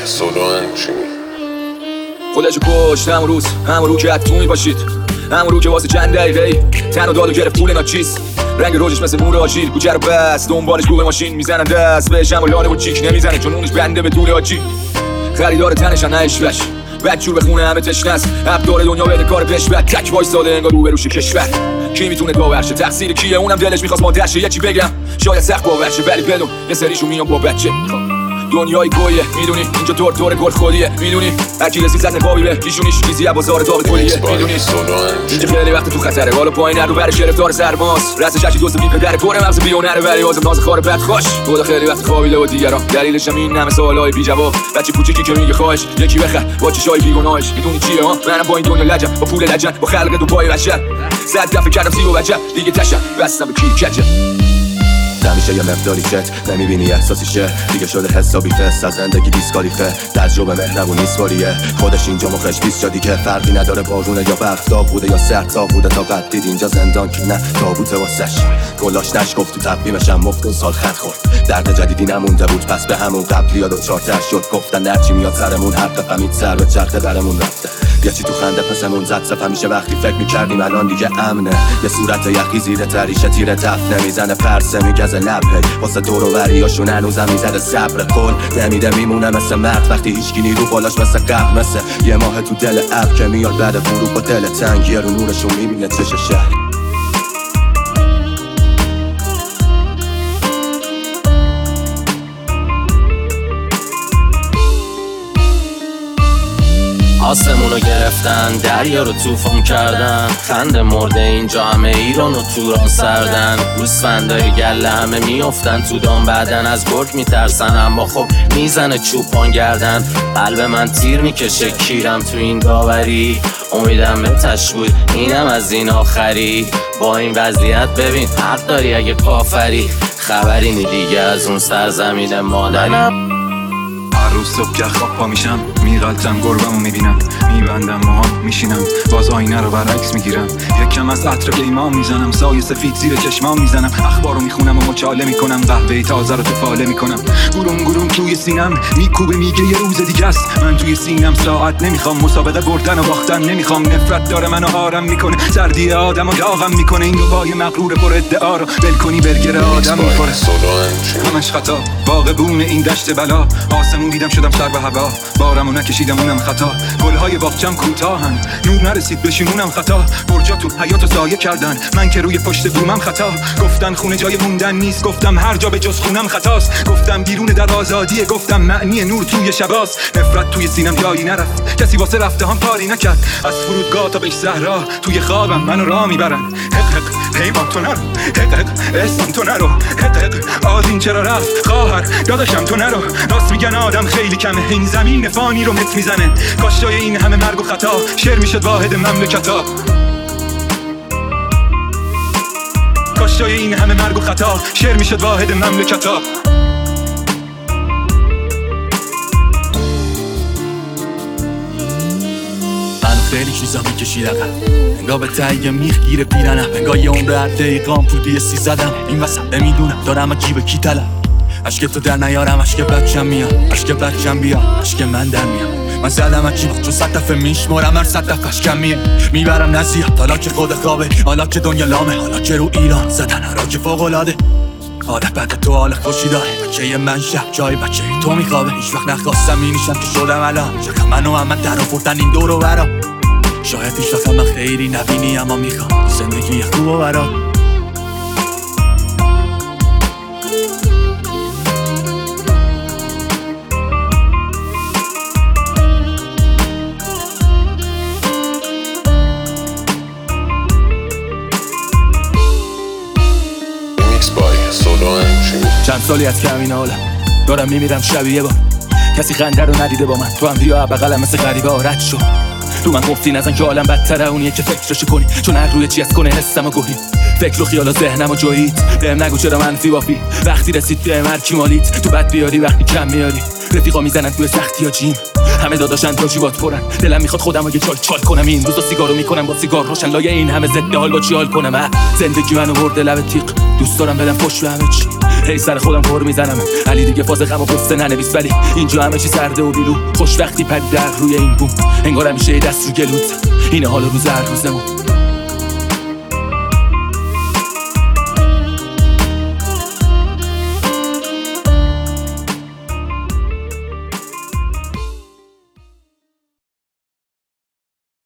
سولو همچینی خودشو کشت همون روز، همون رو که تو میباشید، همون رو که واسه چند دقیقه تنو داد و گرفت پول ناچیز. رنگ روزش مثل نور آجیل، کوچه رو بست دنبالش گوه ماشین میزنن دست بهش، هم و لانه و چیک نمیزنه چون اونش بنده به طول آجی. خریدار تنشن نشوش بدجور به خونه همه تشنست، ابدار دنیا بده کار پشبت، تک وایستاده انگار رو بروش کشور. کی میتونه باورشه تقصیر کیه؟ اونم دلش میخواست مادرشه. یکی بگم شاید سخت باورشه ولی بدون یه سریشون میان با بچه. دنیای گویه میدونی، اینجا طور گل خودیه میدونی، هر کی رسید زد نقابی به پیشونیش چیزی از بازار داغ تولیه میدونی. اینجا خیلی وقت تو خطره، بالا پایین رو برش گرفتار سرماست، رأسش هرچی دوست بی پدر پر مغز بیونره ولی بازم ناز خار بد خوش. خدا خیلی وقت خوابیده و دیگران دلیلش هم این همه سوالای بی جواب. بچه کوچیکی که میگه خواهش یکی بخر با چشای بیگناهش، میدونی چیه ها؟ منم با این دنیا لجم، با پول لجن، با خلق دو پای بشر. 100 دفعه کردم سی و بچه دیگه تشم بستم به کی کجه. نمیشه یه مقداری چت نمیبینی احساسیشه، دیگه شده حسابی فست از زندگی دیسکالیفه. تجربه مهربون نیست باریه خودش اینجا مخرج 20 جا دیگه فرقی نداره بارونه یا برف، داغ بوده یا سرد تا بوده تا قد دید اینجا زندان که نه تابوته واسش. گلاش نشگفت تو تقویمش هم مفتون سال خط خورد، درد جدیدی نمونده بود پس به همون قبلی یا دوچارتر شد. گفتن هرچی میاد سرمون حق فهمید سر به چرخه برمون رفته. یه چی تو خنده پسمون زد صف همیشه وقتی فکر میکردیم الان دیگه امنه. یه صورت یخی زیر تریشه تیر تف نمیزنه پرسه میگزه لب واسه دور و بریاشون هنوزم میزده صبر کن نمیده میمونه مثل مرد وقتی هیچکی نیرو بالاش مثل قبل، مثل یه ماه تو دل اب که میاد بعد غروب با دل تنگیه رو نورشون میبینه چش شهر. آسمونو گرفتن دریا رو طوفان کردن، خنده مرده اینجا همه ایران و توران سردن. گوسفندای گله همه میافتن تو دام بعدن از گرگ میترسن اما خب میزنه چوپان گردن. قلب من تیر میکشه کیرم تو این داوری، امیدم به تش بود اینم از این آخری. با این وضعیت ببین حق داری اگه کافری، خبری نی دیگه از اون سرزمین مادری. هر روز صبح که خواب پا میشم میغلطم گربمو میبینم، میبندم موهام میشینم باز آینه رو برعکس میگیرم. یکم از عطر پیمان میزنم، سایه سفید زیر چشمام میزنم، اخبارو میخونم و مچاله میکنم، قهوه تازه رو تو فاله میکنم. گروم توی سینم میکوبه میگه یه روز دیگه است، من توی سینم ساعت نمیخوام، مسابقه بردن و باختن نمیخوام. نفرت داره منو آرم میکنه، سردی آدمو داغم میکنه. این دوبای مغرور پر ادعا رو ول کنی برگر آدم میخوره. همش خطا باغبون این دشت بلا، آسمون دیدم شدم سر به هوا، بارمو نکشیدم اونم خطا. گلهای باغچم کوتاهن نور نرسید بشیم اونم خطا. برجاتون حیاتو سایه کردن من که روی پشت بومم خطا. گفتن خونه جای موندن نیست، گفتم هر جا به جز خونم خطاست. گفتم بیرون در آزادیه، گفتم معنی نور توی شباست. نفرت توی سینم جایی نرفت، کسی واسه رفته هم کاری نکرد. از فرودگاه تا بهش صحرا توی خوابم منو راه میبرن. حق پیمان تو نرو، حق اسم تو نرو، حق آدین چرا رفت خواهر داداشم تو نرو. راست میگن آدم خیلی کمه، این زمین فانی رو مت میزنه. کاش جای این همه مرگ و خطا شعر میشد واحد مملکتا. کاش جای این همه مرگ و خطا شعر میشد واحد مملکتا. خیلی چیزا میکشید عقب، انگار به تهیه میخ گیره پیرنم، انگار یه عمر هر دقیقام پول بیستی زدم. این وسط نمیدونم دارم اکی به کی طلب، عشق تو در نیارم، عشق بچم میاد، عشق بچم بیا، عشق من در میاد. من زدم اکی چون 100 دفعه میشمارم، هر 100 دفعه اشکم میبرم نزیاد. حالا که خود خوابه، حالا که دنیا لامه، حالا که رو ایران زدن حالا که فوق‌العاده. عادت بده تو حال خوشی داره، بچه من شب جای بچه تو میخوابه. هیچ وقت نخواستم اینیشم که شدم الان، چقدر منو هم من در آوردن این دور و برا. شاید هیچ وقت من خیلی نبینی اما میخوام زندگی خوب و برات. چند سالی از که همین حالم دارم میمیرم شبیه بار، کسی خنده رو ندیده با من. تو هم بیا بغلم مثل غریبه رد شو. تو من گفتی نزن که عالم بدتره اونیه که فکرشو کنی، چون هر روی چی از کنه حسم و گوهی. فکر و خیال و ذهنم و جویید، بهم نگو چرا منفی بافی. وقتی رسید بهم هر کی مالید، تو بد بیاری وقتی کم میاری. رفیقا میزنن توی سختی یا جیم، همه داداشن تا جیبات پرن. دلم میخواد خودم یه چال کنم، این روزا سیگارو میکنم با سیگار روشن، لای این همه ضد حال با چی حال کنم. زندگی منو برده لب تیغ، دوست دارم بدم فوش به همه چی، هی سر خودم پر میزنم. علی دیگه فاز غم و قصه ننویس، ولی اینجا همه چی سرده و بیلو. خوش وقتی پری در روی این بوم، انگار همیشه دست رو گلوت، اینه حال روز هر روزمون.